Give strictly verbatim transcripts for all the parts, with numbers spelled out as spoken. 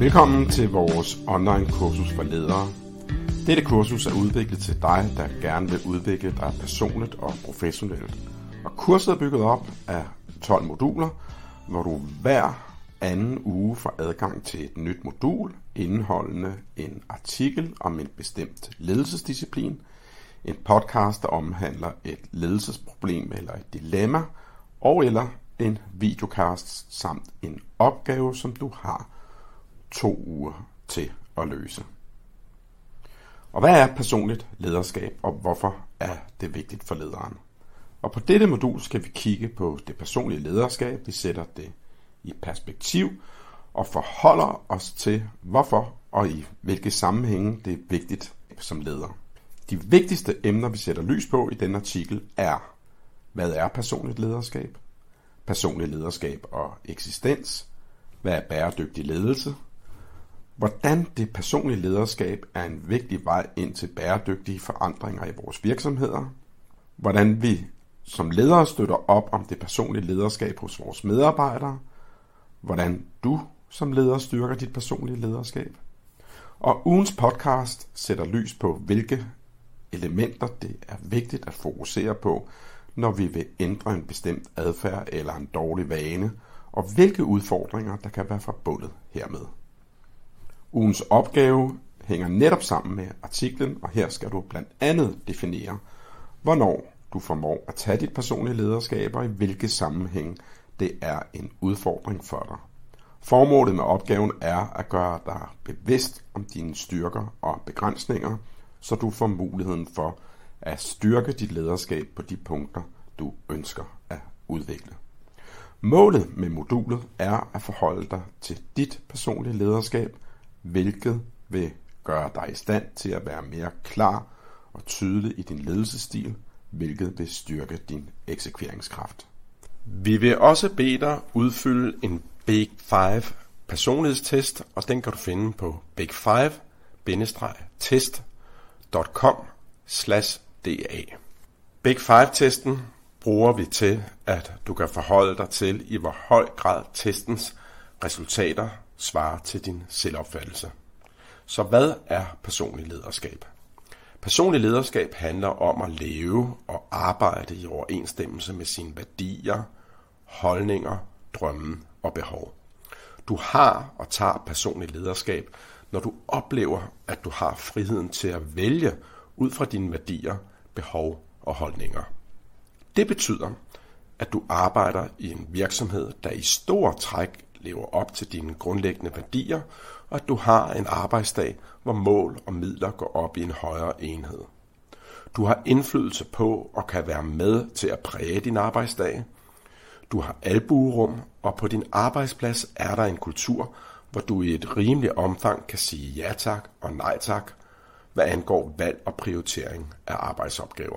Velkommen til vores online kursus for ledere. Dette kursus er udviklet til dig, der gerne vil udvikle dig personligt og professionelt. Og kurset er bygget op af tolv moduler, hvor du hver anden uge får adgang til et nyt modul, indeholdende en artikel om en bestemt ledelsesdisciplin, en podcast, der omhandler et ledelsesproblem eller et dilemma, og eller en videocast samt en opgave, som du har to uger til at løse. Og hvad er personligt lederskab, og hvorfor er det vigtigt for lederen? Og på dette modul skal vi kigge på det personlige lederskab. Vi sætter det i perspektiv og forholder os til, hvorfor og i hvilke sammenhænge det er vigtigt som leder. De vigtigste emner, vi sætter lys på i denne artikel, er: hvad er personligt lederskab? Personligt lederskab og eksistens. Hvad er bæredygtig ledelse? Hvordan det personlige lederskab er en vigtig vej ind til bæredygtige forandringer i vores virksomheder. Hvordan vi som ledere støtter op om det personlige lederskab hos vores medarbejdere. Hvordan du som leder styrker dit personlige lederskab. Og ugens podcast sætter lys på, hvilke elementer det er vigtigt at fokusere på, når vi vil ændre en bestemt adfærd eller en dårlig vane, og hvilke udfordringer der kan være forbundet hermed. Ugens opgave hænger netop sammen med artiklen, og her skal du blandt andet definere, hvornår du formår at tage dit personlige lederskab, og i hvilke sammenhæng det er en udfordring for dig. Formålet med opgaven er at gøre dig bevidst om dine styrker og begrænsninger, så du får muligheden for at styrke dit lederskab på de punkter, du ønsker at udvikle. Målet med modulet er at forholde dig til dit personlige lederskab, hvilket vil gøre dig i stand til at være mere klar og tydelig i din ledelsesstil, hvilket vil styrke din eksekveringskraft. Vi vil også bede dig udfylde en Big Five personlighedstest, og den kan du finde på big five test punktum com slash d a. Big Five-testen bruger vi til, at du kan forholde dig til, i hvor høj grad testens resultater svarer til din selvopfattelse. Så hvad er personlig lederskab? Personlig lederskab handler om at leve og arbejde i overensstemmelse med sine værdier, holdninger, drømme og behov. Du har og tager personlig lederskab, når du oplever, at du har friheden til at vælge ud fra dine værdier, behov og holdninger. Det betyder, at du arbejder i en virksomhed, der i stor træk lever op til dine grundlæggende værdier, og at du har en arbejdsdag, hvor mål og midler går op i en højere enhed. Du har indflydelse på og kan være med til at præge din arbejdsdag. Du har albuerum, og på din arbejdsplads er der en kultur, hvor du i et rimeligt omfang kan sige ja tak og nej tak, hvad angår valg og prioritering af arbejdsopgaver.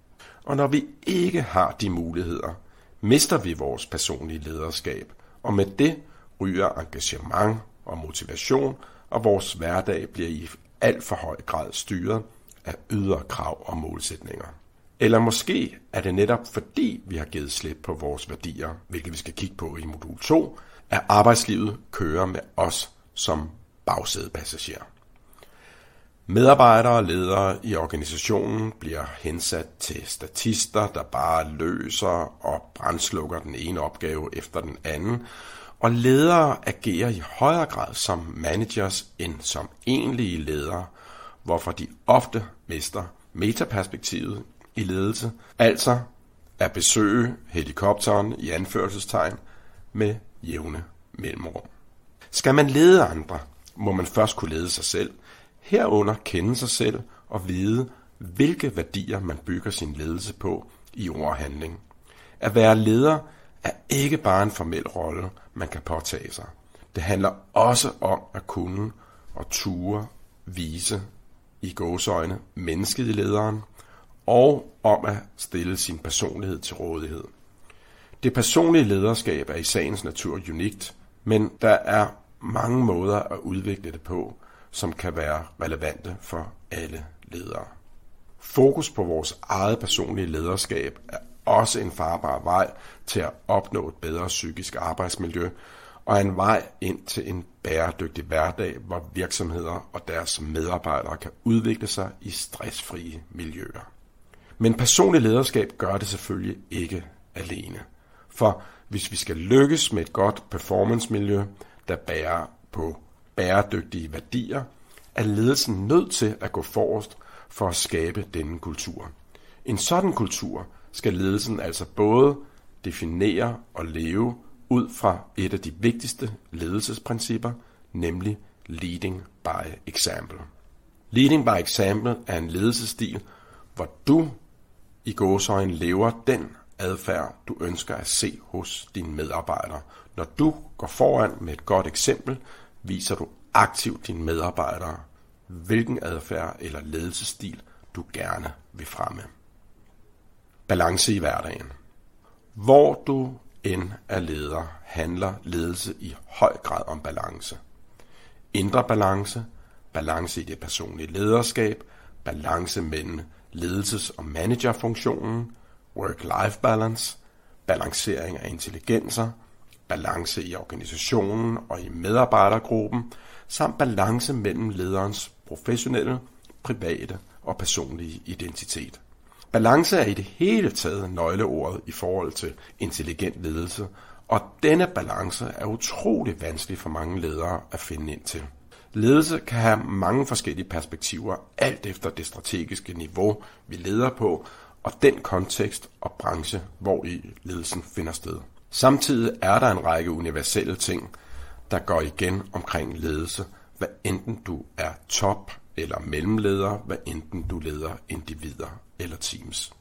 Og når vi ikke har de muligheder, mister vi vores personlige lederskab, og med det ryger engagement og motivation, og vores hverdag bliver i alt for høj grad styret af ydre krav og målsætninger. Eller måske er det netop fordi vi har givet slip på vores værdier, hvilket vi skal kigge på i modul to, at arbejdslivet kører med os som bagsædepassagerer. Medarbejdere og ledere i organisationen bliver hensat til statister, der bare løser og brandslukker den ene opgave efter den anden, og ledere agerer i højere grad som managers end som egentlige ledere, hvorfor de ofte mister metaperspektivet i ledelse, altså at besøge helikopteren i anførselstegn med jævne mellemrum. Skal man lede andre, må man først kunne lede sig selv, herunder kende sig selv og vide, hvilke værdier man bygger sin ledelse på i ord og handling. At være leder er ikke bare en formel rolle, man kan påtage sig. Det handler også om at kunne og ture vise i gåseøjne mennesket i lederen, og om at stille sin personlighed til rådighed. Det personlige lederskab er i sagens natur unikt, men der er mange måder at udvikle det på, som kan være relevante for alle ledere. Fokus på vores eget personlige lederskab er også en farbar vej til at opnå et bedre psykisk arbejdsmiljø, og er en vej ind til en bæredygtig hverdag, hvor virksomheder og deres medarbejdere kan udvikle sig i stressfrie miljøer. Men personlig lederskab gør det selvfølgelig ikke alene. For hvis vi skal lykkes med et godt performancemiljø, der bærer på bæredygtige værdier, er ledelsen nødt til at gå forrest for at skabe denne kultur. En sådan kultur skal ledelsen altså både definere og leve ud fra et af de vigtigste ledelsesprincipper, nemlig leading by example. Leading by example er en ledelsesstil, hvor du i gåseøjne lever den adfærd, du ønsker at se hos dine medarbejdere. Når du går foran med et godt eksempel, viser du aktivt dine medarbejdere, hvilken adfærd eller ledelsesstil du gerne vil fremme. Balance i hverdagen. Hvor du end er leder, handler ledelse i høj grad om balance. Indre balance, balance i det personlige lederskab, balance mellem ledelses- og managerfunktionen, work-life balance, balancering af intelligenser, balance i organisationen og i medarbejdergruppen, samt balance mellem lederens professionelle, private og personlige identitet. Balance er i det hele taget nøgleordet i forhold til intelligent ledelse, og denne balance er utrolig vanskelig for mange ledere at finde ind til. Ledelse kan have mange forskellige perspektiver, alt efter det strategiske niveau, vi leder på, og den kontekst og branche, hvor i ledelsen finder sted. Samtidig er der en række universelle ting, der går igen omkring ledelse, hvad enten du er top- eller mellemleder, hvad enten du leder individer eller teams.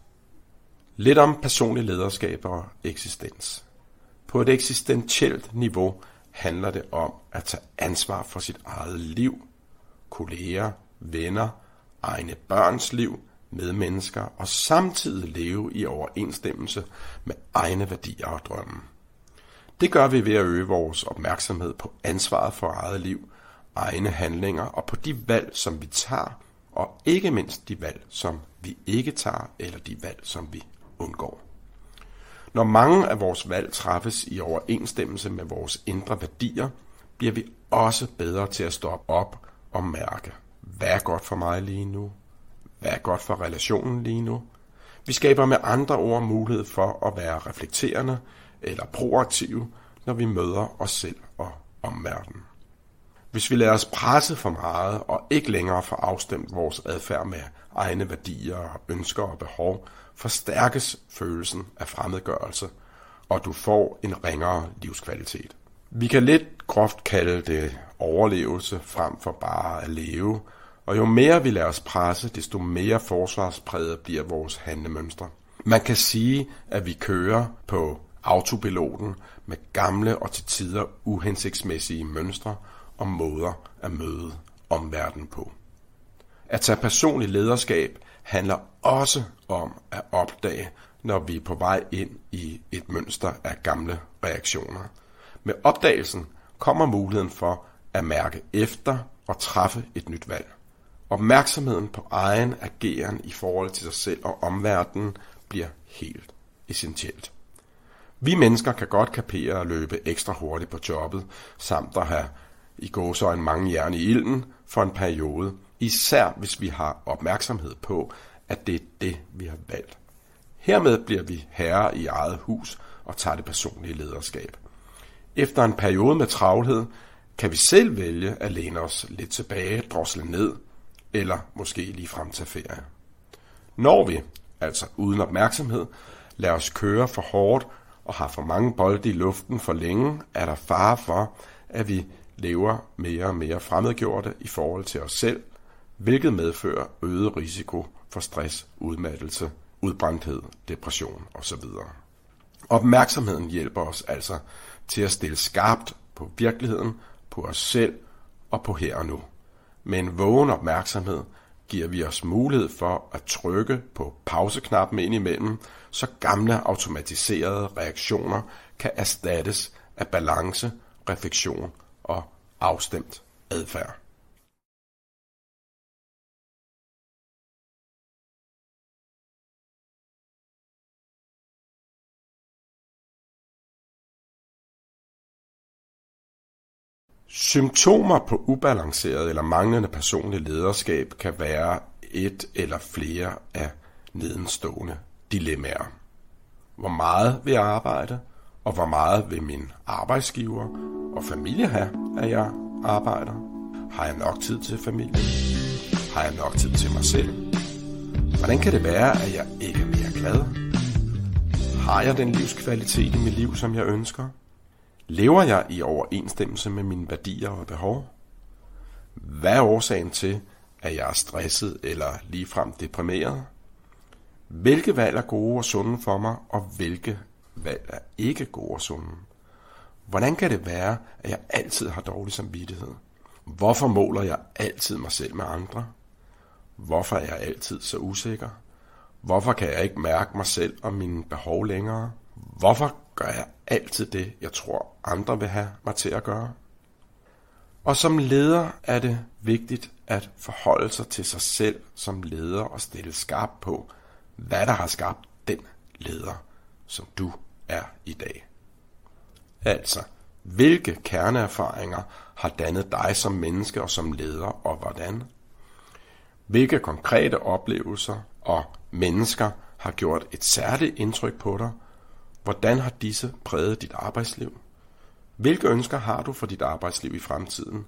Lidt om personlig lederskab og eksistens. På et eksistentielt niveau handler det om at tage ansvar for sit eget liv, kolleger, venner, egne børns liv, medmennesker og samtidig leve i overensstemmelse med egne værdier og drømme. Det gør vi ved at øge vores opmærksomhed på ansvaret for eget liv, egne handlinger og på de valg, som vi tager, og ikke mindst de valg, som vi ikke tager, eller de valg, som vi undgår. Når mange af vores valg træffes i overensstemmelse med vores indre værdier, bliver vi også bedre til at stoppe op og mærke, hvad er godt for mig lige nu? Hvad er godt for relationen lige nu? Vi skaber med andre ord mulighed for at være reflekterende eller proaktive, når vi møder os selv og omverdenen. Hvis vi lader os presse for meget og ikke længere får afstemt vores adfærd med egne værdier, ønsker og behov, forstærkes følelsen af fremmedgørelse, og du får en ringere livskvalitet. Vi kan lidt groft kalde det overlevelse frem for bare at leve, og jo mere vi lader os presse, desto mere forsvarspræget bliver vores handlemønstre. Man kan sige, at vi kører på autopiloten med gamle og til tider uhensigtsmæssige mønstre og måder at møde omverdenen på. At tage personlig lederskab handler også om at opdage, når vi er på vej ind i et mønster af gamle reaktioner. Med opdagelsen kommer muligheden for at mærke efter og træffe et nyt valg. Opmærksomheden på egen ageren i forhold til sig selv og omverdenen bliver helt essentielt. Vi mennesker kan godt kapere at løbe ekstra hurtigt på jobbet, samt at have i gåseøjne mange jern i ilden for en periode, især hvis vi har opmærksomhed på, at det er det, vi har valgt. Hermed bliver vi herre i eget hus og tager det personlige lederskab. Efter en periode med travlhed kan vi selv vælge at læne os lidt tilbage, drosle ned, eller måske lige frem til ferie. Når vi, altså uden opmærksomhed, lader os køre for hårdt og har for mange bolde i luften for længe, er der fare for, at vi lever mere og mere fremmedgjorte i forhold til os selv, hvilket medfører øget risiko for stress, udmattelse, udbrændthed, depression osv. Opmærksomheden hjælper os altså til at stille skarpt på virkeligheden, på os selv og på her og nu. Med en vågen opmærksomhed giver vi os mulighed for at trykke på pauseknappen indimellem, så gamle automatiserede reaktioner kan erstattes af balance, refleksion og afstemt adfærd. Symptomer på ubalanceret eller manglende personlig lederskab kan være et eller flere af nedenstående dilemmaer. Hvor meget vil jeg arbejde, og hvor meget vil min arbejdsgiver og familie have, at jeg arbejder? Har jeg nok tid til familien? Har jeg nok tid til mig selv? Hvordan kan det være, at jeg ikke er mere glad? Har jeg den livskvalitet i mit liv, som jeg ønsker? Lever jeg i overensstemmelse med mine værdier og behov? Hvad er årsagen til, at jeg er stresset eller ligefrem deprimeret? Hvilke valg er gode og sunde for mig, og hvilke valg er ikke gode og sunde? Hvordan kan det være, at jeg altid har dårlig samvittighed? Hvorfor måler jeg altid mig selv med andre? Hvorfor er jeg altid så usikker? Hvorfor kan jeg ikke mærke mig selv og mine behov længere? Hvorfor gør jeg altid det, jeg tror andre vil have mig til at gøre? Og som leder er det vigtigt at forholde sig til sig selv som leder og stille skarp på, hvad der har skabt den leder, som du er i dag. Altså, hvilke kerneerfaringer har dannet dig som menneske og som leder, og hvordan? Hvilke konkrete oplevelser og mennesker har gjort et særligt indtryk på dig? Hvordan har disse præget dit arbejdsliv? Hvilke ønsker har du for dit arbejdsliv i fremtiden?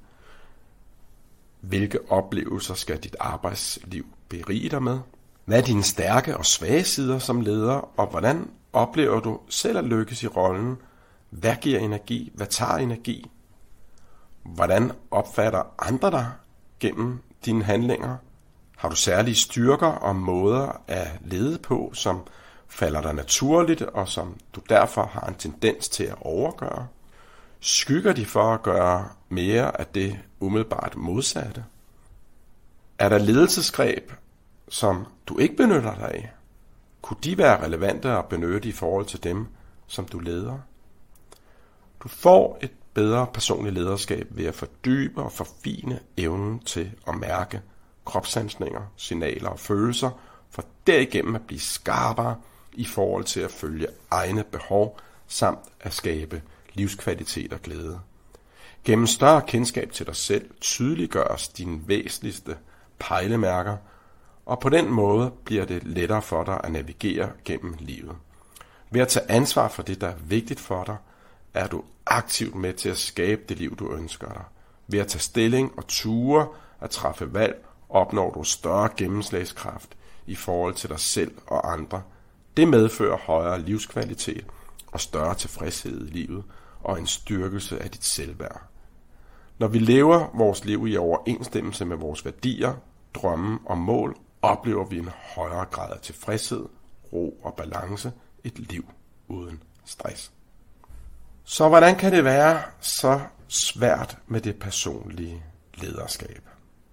Hvilke oplevelser skal dit arbejdsliv berige dig med? Hvad er dine stærke og svage sider som leder, og hvordan oplever du selv at lykkes i rollen? Hvad giver energi? Hvad tager energi? Hvordan opfatter andre dig gennem dine handlinger? Har du særlige styrker og måder at lede på, som falder dig naturligt, og som du derfor har en tendens til at overgøre? Skygger de for at gøre mere af det umiddelbart modsatte? Er der ledelsesgreb, som du ikke benytter dig af? Kunne de være relevante at benytte i forhold til dem, som du leder? Du får et bedre personligt lederskab ved at fordybe og forfine evnen til at mærke kropssansninger, signaler og følelser, for derigennem at blive skarpere i forhold til at følge egne behov, samt at skabe livskvalitet og glæde. Gennem større kendskab til dig selv tydeliggøres dine væsentligste pejlemærker, og på den måde bliver det lettere for dig at navigere gennem livet. Ved at tage ansvar for det, der er vigtigt for dig, er du aktivt med til at skabe det liv, du ønsker dig. Ved at tage stilling og ture at træffe valg, opnår du større gennemslagskraft i forhold til dig selv og andre. Det medfører højere livskvalitet og større tilfredshed i livet og en styrkelse af dit selvværd. Når vi lever vores liv i overensstemmelse med vores værdier, drømme og mål, oplever vi en højere grad af tilfredshed, ro og balance, et liv uden stress. Så hvordan kan det være så svært med det personlige lederskab?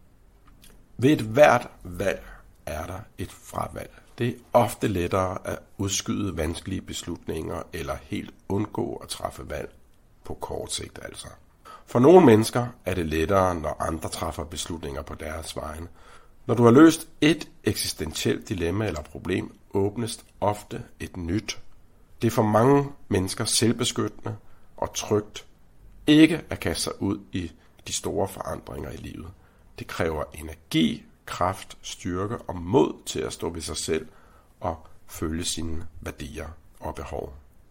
Ved et hvert valg er der et fravalg. Det er ofte lettere at udskyde vanskelige beslutninger eller helt undgå at træffe valg på kort sigt altså. For nogle mennesker er det lettere, når andre træffer beslutninger på deres vegne. Når du har løst et eksistentielt dilemma eller problem, åbnes ofte et nyt. Det er for mange mennesker selvbeskyttende og trygt ikke at kaste sig ud i de store forandringer i livet. Det kræver energi, kraft, styrke og mod til at stå ved sig selv og følge sine værdier og behov.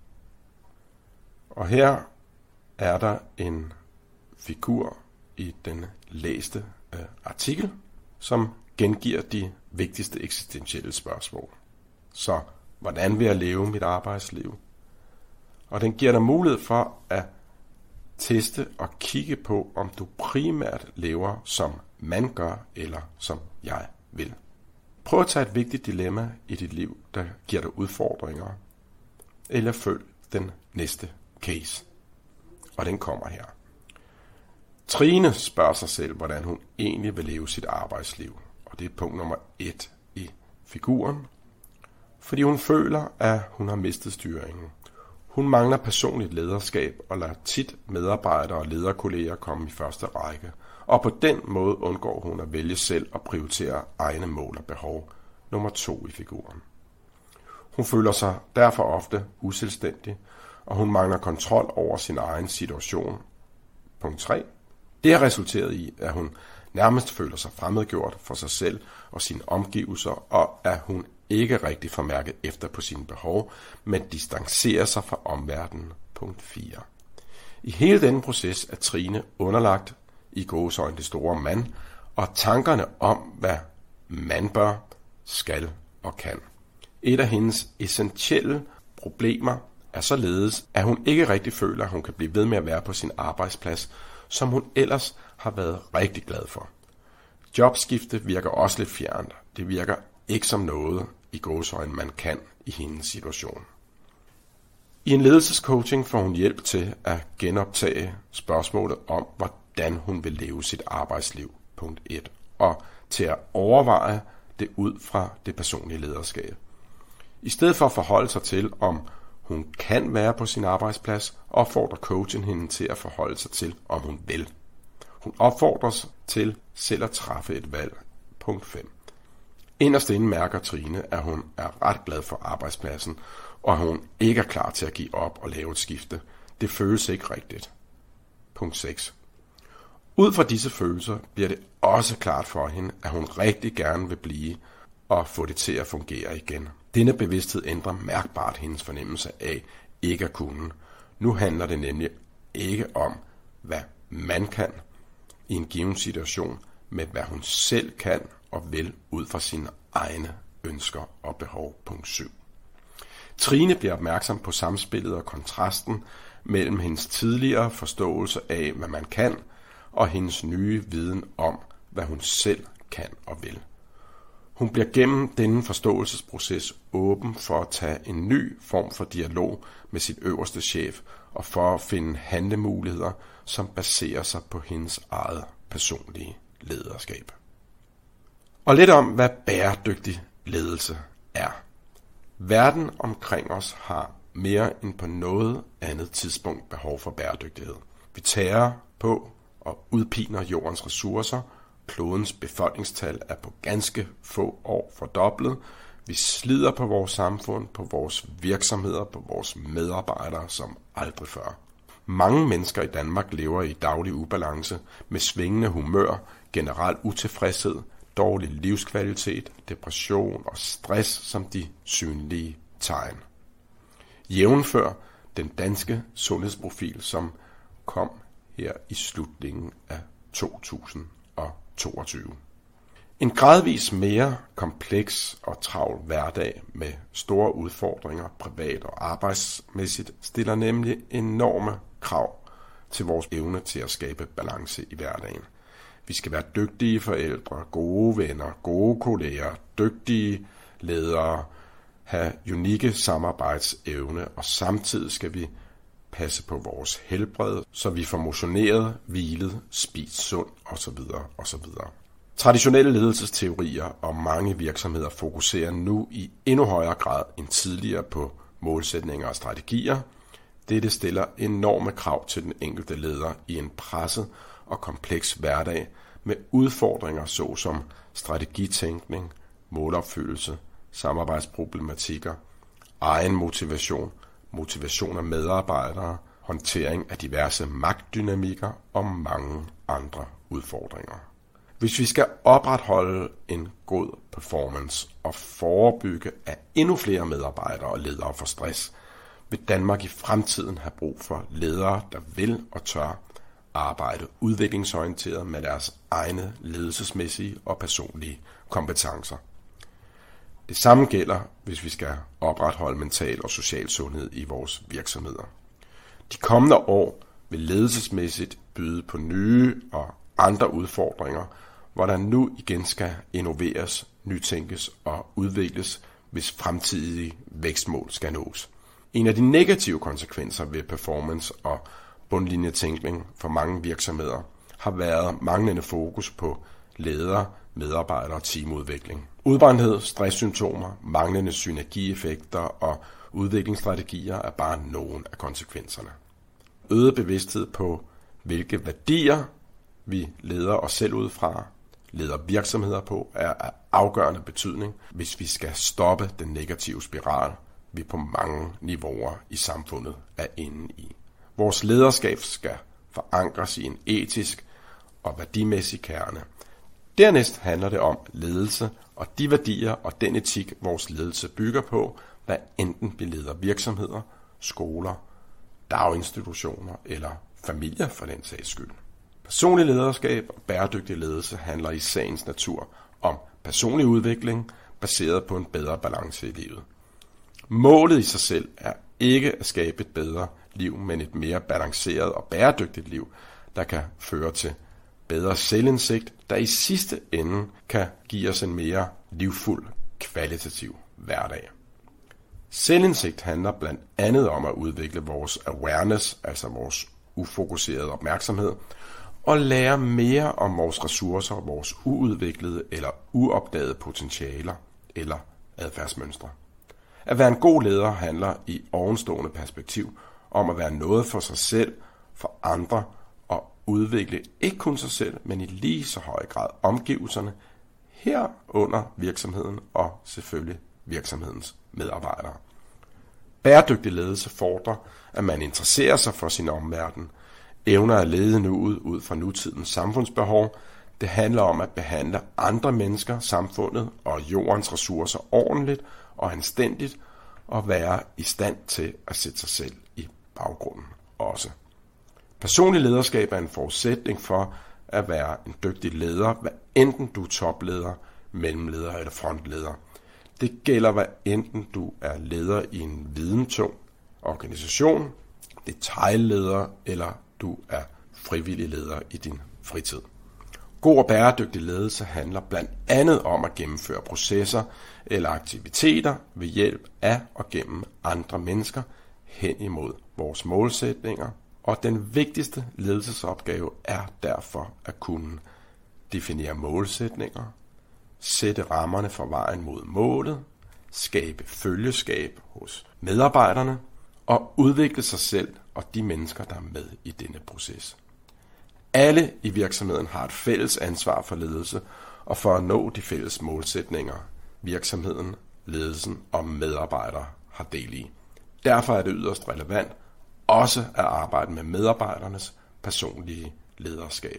Og her er der en figur i den læste øh, artikel, som gengiver de vigtigste eksistentielle spørgsmål. Så hvordan vil jeg leve mit arbejdsliv? Og den giver dig mulighed for at teste og kigge på, om du primært lever som man gør, eller som jeg vil. Prøv at tage et vigtigt dilemma i dit liv, der giver dig udfordringer, eller følg den næste case. Og den kommer her. Trine spørger sig selv, hvordan hun egentlig vil leve sit arbejdsliv. Og det er punkt nummer et i figuren. Fordi hun føler, at hun har mistet styringen. Hun mangler personligt lederskab og lader tit medarbejdere og lederkolleger komme i første række. Og på den måde undgår hun at vælge selv og prioritere egne mål og behov. Nummer to i figuren. Hun føler sig derfor ofte uselvstændig, og hun mangler kontrol over sin egen situation. Punkt tre. Det har resulteret i, at hun nærmest føler sig fremmedgjort for sig selv og sine omgivelser, og at hun ikke rigtig får mærket efter på sine behov, men distancerer sig fra omverdenen. Punkt fire. I hele denne proces er Trine underlagt i gåseøjne det store mand, og tankerne om, hvad man bør, skal og kan. Et af hendes essentielle problemer er således, at hun ikke rigtig føler, at hun kan blive ved med at være på sin arbejdsplads, som hun ellers har været rigtig glad for. Jobskifte virker også lidt fjernt. Det virker ikke som noget i gåseøjne, man kan i hendes situation. I en ledelsescoaching får hun hjælp til at genoptage spørgsmålet om, hvordan hun vil leve sit arbejdsliv, punkt et, og til at overveje det ud fra det personlige lederskab. I stedet for at forholde sig til, om hun kan være på sin arbejdsplads, opfordrer coachen hende til at forholde sig til, om hun vil. Hun opfordres til selv at træffe et valg. Punkt fem. Inderst inde mærker Trine, at hun er ret glad for arbejdspladsen, og at hun ikke er klar til at give op og lave et skifte. Det føles ikke rigtigt. Punkt seks. Ud fra disse følelser bliver det også klart for hende, at hun rigtig gerne vil blive og få det til at fungere igen. Denne bevidsthed ændrer mærkbart hendes fornemmelse af ikke at kunne. Nu handler det nemlig ikke om, hvad man kan i en given situation, men hvad hun selv kan og vil ud fra sine egne ønsker og behov. Punkt syv. Trine bliver opmærksom på samspillet og kontrasten mellem hendes tidligere forståelse af, hvad man kan, og hendes nye viden om, hvad hun selv kan og vil. Hun bliver gennem denne forståelsesproces åben for at tage en ny form for dialog med sit øverste chef og for at finde handlemuligheder, som baserer sig på hendes eget personlige lederskab. Og lidt om, hvad bæredygtig ledelse er. Verden omkring os har mere end på noget andet tidspunkt behov for bæredygtighed. Vi tærer på og udpiner jordens ressourcer. Klodens befolkningstal er på ganske få år fordoblet. Vi slider på vores samfund, på vores virksomheder, på vores medarbejdere som aldrig før. Mange mennesker i Danmark lever i daglig ubalance med svingende humør, generel utilfredshed, dårlig livskvalitet, depression og stress som de synlige tegn. Jævnfør den danske sundhedsprofil, som kom her i slutningen af to tusind og toogtyve. En gradvis mere kompleks og travl hverdag med store udfordringer privat og arbejdsmæssigt stiller nemlig enorme krav til vores evne til at skabe balance i hverdagen. Vi skal være dygtige forældre, gode venner, gode kolleger, dygtige ledere, have unikke samarbejdsevne, og samtidig skal vi passe på vores helbred, så vi får motioneret, hvilet, spist sundt osv. osv. Traditionelle ledelsesteorier og mange virksomheder fokuserer nu i endnu højere grad end tidligere på målsætninger og strategier. Dette stiller enorme krav til den enkelte leder i en presset og kompleks hverdag med udfordringer såsom strategitænkning, målopfyldelse, samarbejdsproblematikker, egen motivation, motivation af medarbejdere, håndtering af diverse magtdynamikker og mange andre udfordringer. Hvis vi skal opretholde en god performance og forebygge, at endnu flere medarbejdere og ledere får stress, vil Danmark i fremtiden have brug for ledere, der vil og tør arbejde udviklingsorienteret med deres egne ledelsesmæssige og personlige kompetencer. Det samme gælder, hvis vi skal opretholde mental og social sundhed i vores virksomheder. De kommende år vil ledelsesmæssigt byde på nye og andre udfordringer, hvor der nu igen skal innoveres, nytænkes og udvikles, hvis fremtidige vækstmål skal nås. En af de negative konsekvenser ved performance og bundlinjetænkning for mange virksomheder har været manglende fokus på ledere, medarbejdere og teamudvikling. Udbrændthed, stresssymptomer, manglende synergieffekter og udviklingsstrategier er bare nogle af konsekvenserne. Øget bevidsthed på, hvilke værdier vi leder os selv ud fra, leder virksomheder på, er af afgørende betydning, hvis vi skal stoppe den negative spiral, vi på mange niveauer i samfundet er inde i. Vores lederskab skal forankres i en etisk og værdimæssig kerne. Dernæst handler det om ledelse og de værdier og den etik, vores ledelse bygger på, hvad enten vi leder virksomheder, skoler, daginstitutioner eller familier for den sags skyld. Personlig lederskab og bæredygtig ledelse handler i sagens natur om personlig udvikling baseret på en bedre balance i livet. Målet i sig selv er ikke at skabe et bedre liv, men et mere balanceret og bæredygtigt liv, der kan føre til bedre selvindsigt, der i sidste ende kan give os en mere livfuld, kvalitativ hverdag. Selvindsigt handler blandt andet om at udvikle vores awareness, altså vores ufokuserede opmærksomhed, og lære mere om vores ressourcer og vores uudviklede eller uopdagede potentialer eller adfærdsmønstre. At være en god leder handler i ovenstående perspektiv om at være noget for sig selv, for andre og udvikle ikke kun sig selv, men i lige så høj grad omgivelserne, herunder virksomheden og selvfølgelig virksomhedens medarbejdere. Bæredygtig ledelse fordrer, at man interesserer sig for sin omverden, evner at lede nuet ud fra nutidens samfundsbehov. Det handler om at behandle andre mennesker, samfundet og jordens ressourcer ordentligt og anstændigt, og være i stand til at sætte sig selv i baggrunden også. Personlig lederskab er en forudsætning for at være en dygtig leder, hvad enten du er topleder, mellemleder eller frontleder. Det gælder, hvad enten du er leder i en videntung organisation, detailleder eller du er frivillig leder i din fritid. God og bæredygtig ledelse handler blandt andet om at gennemføre processer eller aktiviteter ved hjælp af og gennem andre mennesker hen imod vores målsætninger. Og den vigtigste ledelsesopgave er derfor at kunne definere målsætninger, sætte rammerne for vejen mod målet, skabe følgeskab hos medarbejderne og udvikle sig selv og de mennesker, der er med i denne proces. Alle i virksomheden har et fælles ansvar for ledelse og for at nå de fælles målsætninger, virksomheden, ledelsen og medarbejdere har del i. Derfor er det yderst relevant også at arbejde med medarbejdernes personlige lederskab.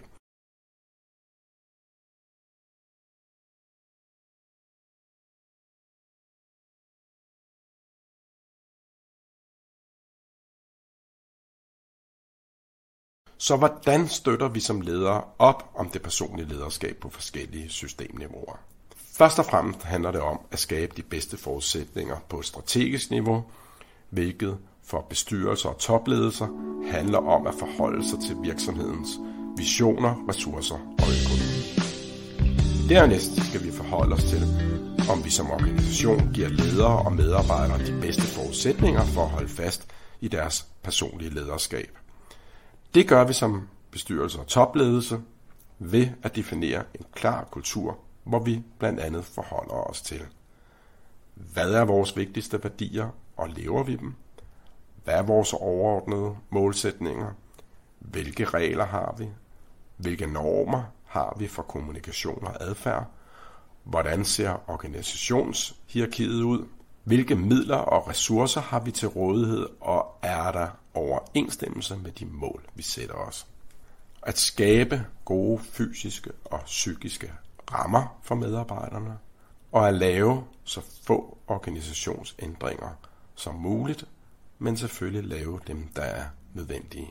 Så hvordan støtter vi som ledere op om det personlige lederskab på forskellige systemniveauer? Først og fremmest handler det om at skabe de bedste forudsætninger på et strategisk niveau, hvilket for bestyrelser og topledelser handler om at forholde sig til virksomhedens visioner, ressourcer og økonomi. Dernæst skal vi forholde os til, om vi som organisation giver ledere og medarbejdere de bedste forudsætninger for at holde fast i deres personlige lederskab. Det gør vi som bestyrelse og topledelse ved at definere en klar kultur, hvor vi blandt andet forholder os til, hvad er vores vigtigste værdier, og lever vi dem? Hvad er vores overordnede målsætninger? Hvilke regler har vi? Hvilke normer har vi for kommunikation og adfærd? Hvordan ser organisationshierarkiet ud? Hvilke midler og ressourcer har vi til rådighed, og er der overensstemmelse med de mål, vi sætter os? At skabe gode fysiske og psykiske rammer for medarbejderne, og at lave så få organisationsændringer som muligt, men selvfølgelig lave dem, der er nødvendige.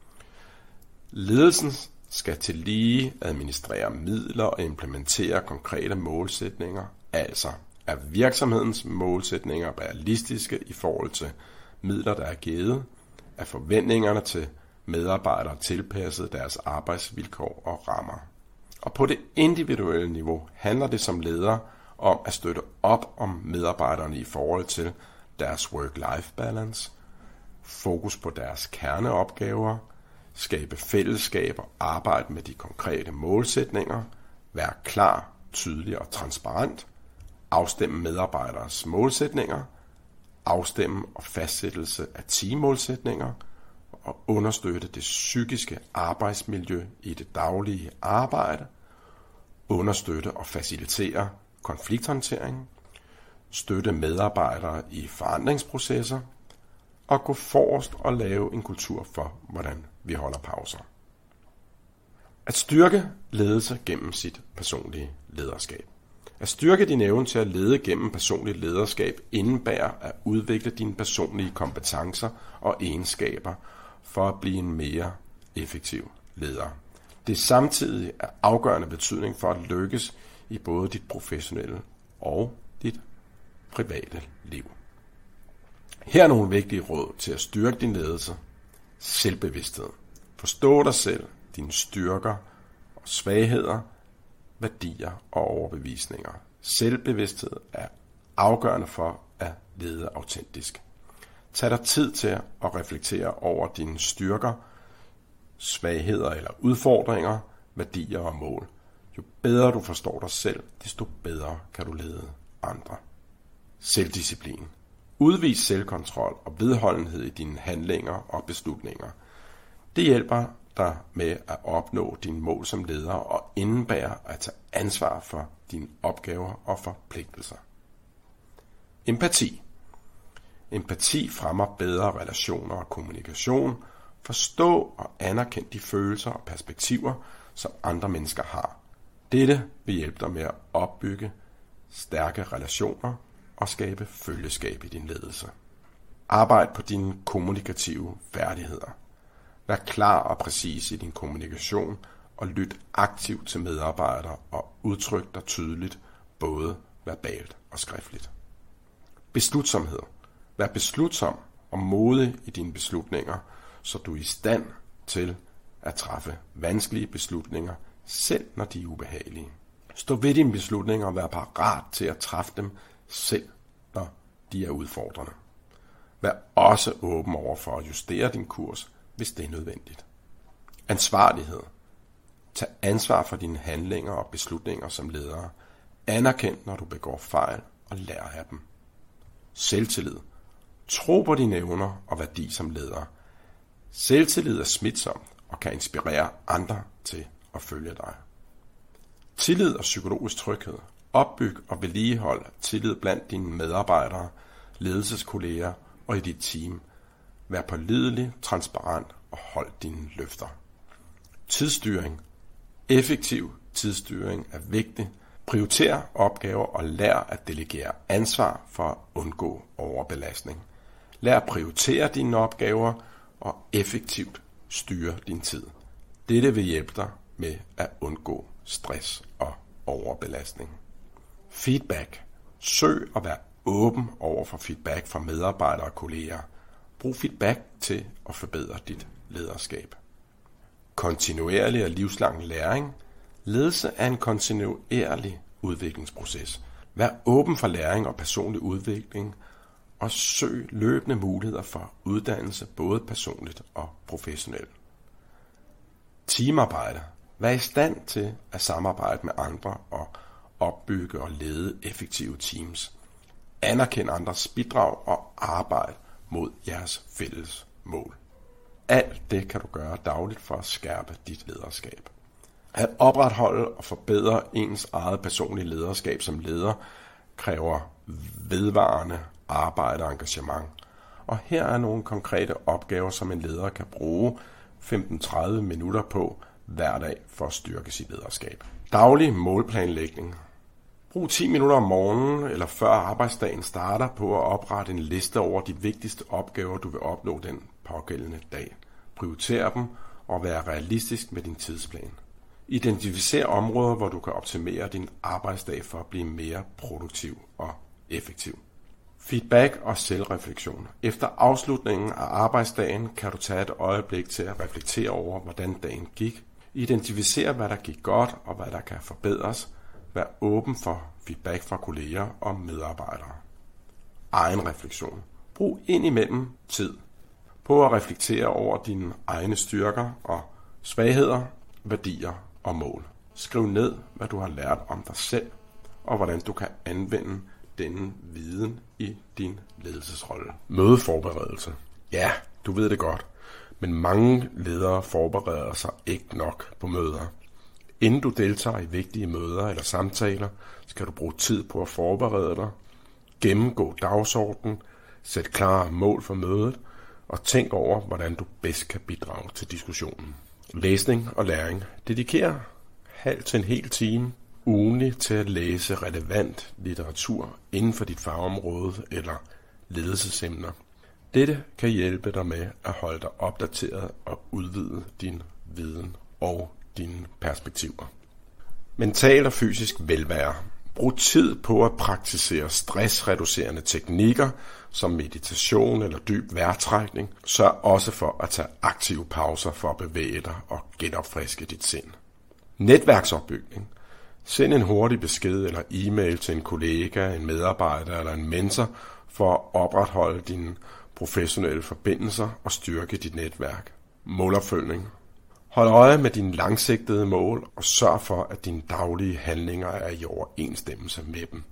Ledelsen skal tillige administrere midler og implementere konkrete målsætninger, altså er virksomhedens målsætninger realistiske i forhold til midler, der er givet, er forventningerne til medarbejdere tilpasset deres arbejdsvilkår og rammer. Og på det individuelle niveau handler det som leder om at støtte op om medarbejderne i forhold til deres work-life balance, fokus på deres kerneopgaver, skabe fællesskaber, arbejde med de konkrete målsætninger, være klar, tydelig og transparent, afstemme medarbejderes målsætninger, afstemme og fastsættelse af teammålsætninger og understøtte det psykiske arbejdsmiljø i det daglige arbejde, understøtte og facilitere konflikthåndtering, støtte medarbejdere i forandringsprocesser og gå forrest og lave en kultur for, hvordan vi holder pauser. At styrke ledelse gennem sit personlige lederskab. At styrke din evne til at lede gennem personligt lederskab indebærer at udvikle dine personlige kompetencer og egenskaber for at blive en mere effektiv leder. Det er samtidig af afgørende betydning for at lykkes i både dit professionelle og dit private liv. Her er nogle vigtige råd til at styrke din ledelse. Selvbevidsthed. Forstå dig selv, dine styrker og svagheder, værdier og overbevisninger. Selvbevidsthed er afgørende for at lede autentisk. Tag dig tid til at reflektere over dine styrker, svagheder eller udfordringer, værdier og mål. Jo bedre du forstår dig selv, desto bedre kan du lede andre. Selvdisciplin. Udvis selvkontrol og vedholdenhed i dine handlinger og beslutninger. Det hjælper dig med at opnå dine mål som leder og indebærer at tage ansvar for dine opgaver og forpligtelser. Empati. Empati fremmer bedre relationer og kommunikation. Forstå og anerkend de følelser og perspektiver, som andre mennesker har. Dette vil hjælpe dig med at opbygge stærke relationer og skabe følgeskab i din ledelse. Arbejd på dine kommunikative færdigheder. Vær klar og præcis i din kommunikation og lyt aktivt til medarbejdere og udtryk dig tydeligt, både verbalt og skriftligt. Beslutsomhed. Vær beslutsom og modig i dine beslutninger, så du er i stand til at træffe vanskelige beslutninger, selv når de er ubehagelige. Stå ved dine beslutninger og vær parat til at træffe dem, selv når de er udfordrende. Vær også åben over for at justere din kurs, hvis det er nødvendigt. Ansvarlighed. Tag ansvar for dine handlinger og beslutninger som ledere. Anerkend, når du begår fejl, og lær af dem. Selvtillid. Tro på dine evner og værdi som leder. Selvtillid er smitsomt og kan inspirere andre til at følge dig. Tillid og psykologisk tryghed. Opbyg og vedligehold tillid blandt dine medarbejdere, ledelseskolleger og i dit team. Vær pålidelig, transparent og hold dine løfter. Tidsstyring. Effektiv tidsstyring er vigtig. Prioriter opgaver og lær at delegere ansvar for at undgå overbelastning. Lær at prioritere dine opgaver og effektivt styre din tid. Dette vil hjælpe dig med at undgå stress og overbelastning. Feedback. Søg at være åben over for feedback fra medarbejdere og kolleger. Brug feedback til at forbedre dit lederskab. Kontinuerlig og livslang læring. Ledelse er en kontinuerlig udviklingsproces. Vær åben for læring og personlig udvikling, og søg løbende muligheder for uddannelse, både personligt og professionelt. Teamarbejde. Vær i stand til at samarbejde med andre og opbygge og lede effektive teams. Anerkend andres bidrag og arbejde mod jeres fælles mål. Alt det kan du gøre dagligt for at skærpe dit lederskab. At opretholde og forbedre ens eget personlige lederskab som leder kræver vedvarende arbejde og engagement. Og her er nogle konkrete opgaver, som en leder kan bruge femten til tredive minutter på hver dag for at styrke sit lederskab. Daglig målplanlægning. Brug ti minutter om morgenen eller før arbejdsdagen starter på at oprette en liste over de vigtigste opgaver, du vil opnå den pågældende dag. Prioriter dem og vær realistisk med din tidsplan. Identificer områder, hvor du kan optimere din arbejdsdag for at blive mere produktiv og effektiv. Feedback og selvreflektion. Efter afslutningen af arbejdsdagen kan du tage et øjeblik til at reflektere over, hvordan dagen gik. Identificere, hvad der gik godt og hvad der kan forbedres. Vær åben for feedback fra kolleger og medarbejdere. Egen refleksion. Brug indimellem tid på at reflektere over dine egne styrker og svagheder, værdier og mål. Skriv ned, hvad du har lært om dig selv, og hvordan du kan anvende denne viden i din ledelsesrolle. Mødeforberedelse. Ja, du ved det godt, men mange ledere forbereder sig ikke nok på møder. Inden du deltager i vigtige møder eller samtaler, skal du bruge tid på at forberede dig, gennemgå dagsordenen, sæt klare mål for mødet og tænk over, hvordan du bedst kan bidrage til diskussionen. Læsning og læring. Dediker halv til en hel time ugentlig til at læse relevant litteratur inden for dit fagområde eller ledelsesemner. Dette kan hjælpe dig med at holde dig opdateret og udvide din viden og dine perspektiver. Mental og fysisk velvære. Brug tid på at praktisere stressreducerende teknikker som meditation eller dyb vejrtrækning. Sørg også for at tage aktive pauser for at bevæge dig og genopfriske dit sind. Netværksopbygning. Send en hurtig besked eller e-mail til en kollega, en medarbejder eller en mentor for at opretholde dine professionelle forbindelser og styrke dit netværk. Målopfølgning. Hold øje med dine langsigtede mål og sørg for, at dine daglige handlinger er i overensstemmelse med dem.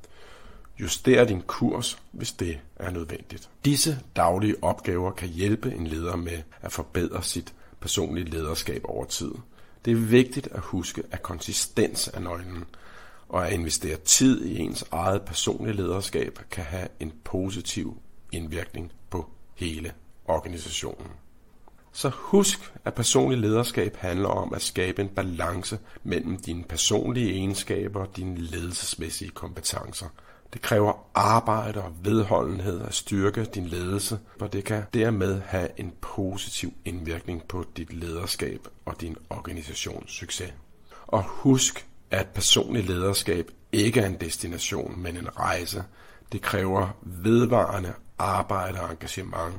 Juster din kurs, hvis det er nødvendigt. Disse daglige opgaver kan hjælpe en leder med at forbedre sit personlige lederskab over tid. Det er vigtigt at huske, at konsistens er nøglen, og at investere tid i ens eget personlige lederskab kan have en positiv indvirkning på hele organisationen. Så husk, at personlig lederskab handler om at skabe en balance mellem dine personlige egenskaber og dine ledelsesmæssige kompetencer. Det kræver arbejde og vedholdenhed at styrke din ledelse, og det kan dermed have en positiv indvirkning på dit lederskab og din organisations succes. Og husk, at personlig lederskab ikke er en destination, men en rejse. Det kræver vedvarende arbejde og engagement.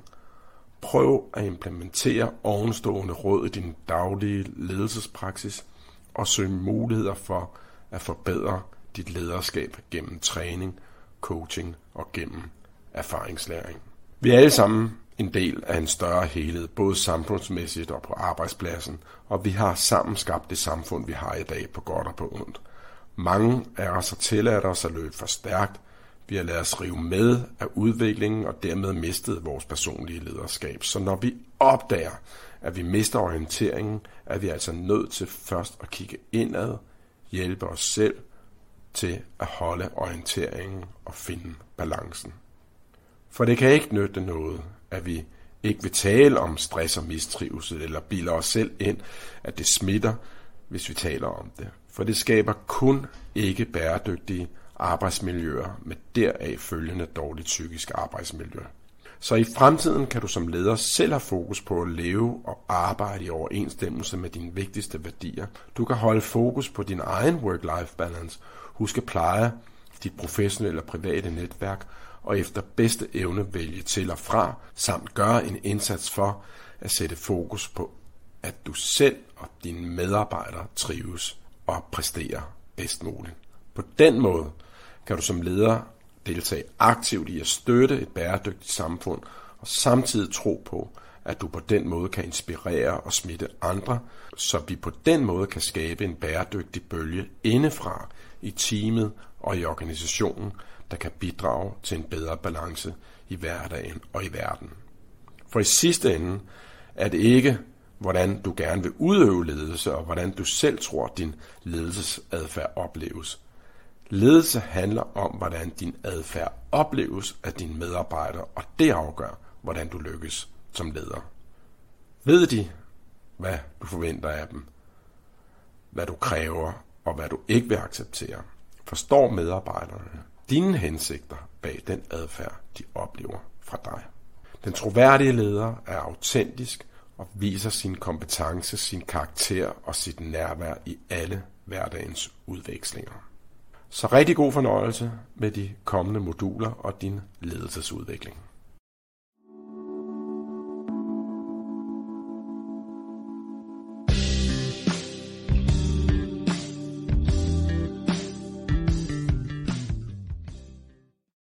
Prøv at implementere ovenstående råd i din daglige ledelsespraksis og søg muligheder for at forbedre dit lederskab gennem træning, coaching og gennem erfaringslæring. Vi er alle sammen en del af en større helhed, både samfundsmæssigt og på arbejdspladsen, og vi har sammen skabt det samfund, vi har i dag, på godt og på ondt. Mange af os har tilladt os at løbe for stærkt. Vi har ladet os rive med af udviklingen og dermed mistet vores personlige lederskab. Så når vi opdager, at vi mister orienteringen, er vi altså nødt til først at kigge indad, hjælpe os selv til at holde orienteringen og finde balancen. For det kan ikke nytte noget, at vi ikke vil tale om stress og mistrivsel eller bilder os selv ind, at det smitter, hvis vi taler om det. For det skaber kun ikke bæredygtige arbejdsmiljøer med deraf følgende dårligt psykisk arbejdsmiljø. Så i fremtiden kan du som leder selv have fokus på at leve og arbejde i overensstemmelse med dine vigtigste værdier. Du kan holde fokus på din egen work-life balance, husk at pleje dit professionelle og private netværk og efter bedste evne vælge til og fra, samt gøre en indsats for at sætte fokus på, at du selv og dine medarbejdere trives og præsterer bedst muligt. På den måde kan du som leder deltage aktivt i at støtte et bæredygtigt samfund og samtidig tro på, at du på den måde kan inspirere og smitte andre, så vi på den måde kan skabe en bæredygtig bølge indefra i teamet og i organisationen, der kan bidrage til en bedre balance i hverdagen og i verden. For i sidste ende er det ikke, hvordan du gerne vil udøve ledelse og hvordan du selv tror, din ledelsesadfærd opleves. Ledelse handler om, hvordan din adfærd opleves af dine medarbejdere, og det afgør, hvordan du lykkes som leder. Ved de, hvad du forventer af dem, hvad du kræver og hvad du ikke vil acceptere? Forstår medarbejderne dine hensigter bag den adfærd, de oplever fra dig? Den troværdige leder er autentisk og viser sin kompetence, sin karakter og sit nærvær i alle hverdagens udvekslinger. Så rigtig god fornøjelse med de kommende moduler og din ledelsesudvikling.